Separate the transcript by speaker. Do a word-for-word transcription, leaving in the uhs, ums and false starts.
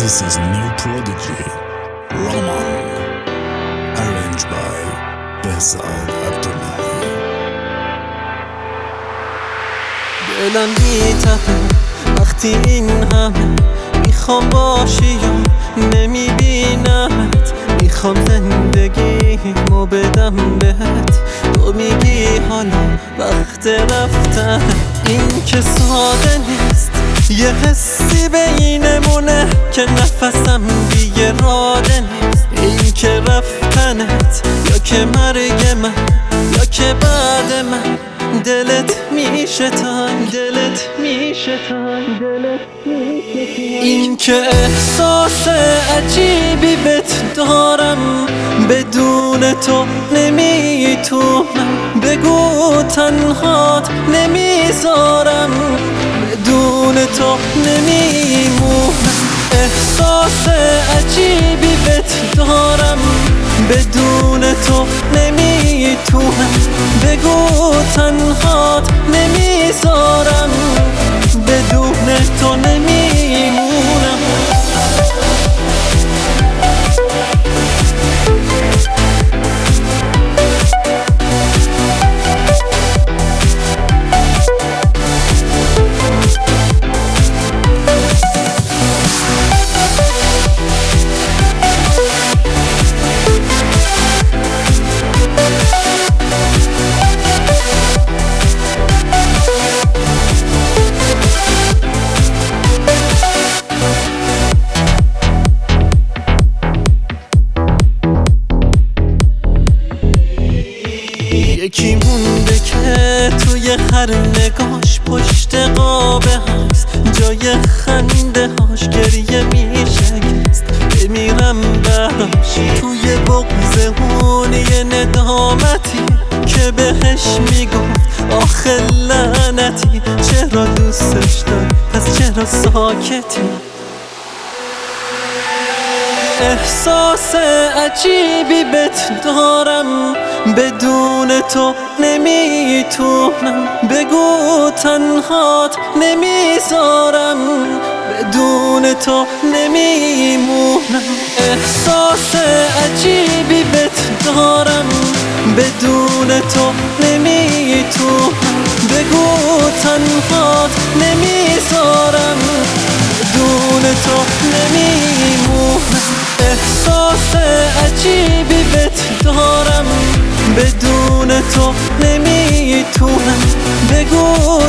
Speaker 1: This is New Prodigy, Roman, arranged by Behzad Abdullahi.
Speaker 2: دلم میتپه وقتی این همه میخوام باشی یا نمیبینمت، میخوام زندگیمو بدم بهت، تو میگی حالا وقت رفتن. این که ساده نیست، یه حسی بینمونه که نفسم دیگه راده نیست. این که رفتنت یا که مرگ من یا که بعد من دلت میشه تنگ، دلت میشه تنگ، دلت میشه تنگ. این که احساس عجیبی بهت دارم، بدون تو نمیتونم، بگو تنهات نمیذارم، بدون تو نمیمونم. احساس عجیبی بهت دارم، بدون تو نمیتونم، بگو تنهات نمیذارم، بدون تو نمیمونم. یکی مونده که توی هر نگاش پشت قابه هست، جای خنده هاش گریه میشکست. بمیرم براش توی بغض اون یه ندامتی که بهش میگفت آخه لعنتی، چرا دوستش داری پس چرا ساکتی. احساس عجیبی بهت دارم، بدون تو نمیتونم، بگو تنهات نمیذارم، بدون تو نمیمونم. احساس عجیبی بهت دارم، بدون تو نمیتونم، بگو تنهات نمیذارم، بدون تو نمیمونم. احساس عجیبی بهت دارم، بدون تو نمیتونم، بگو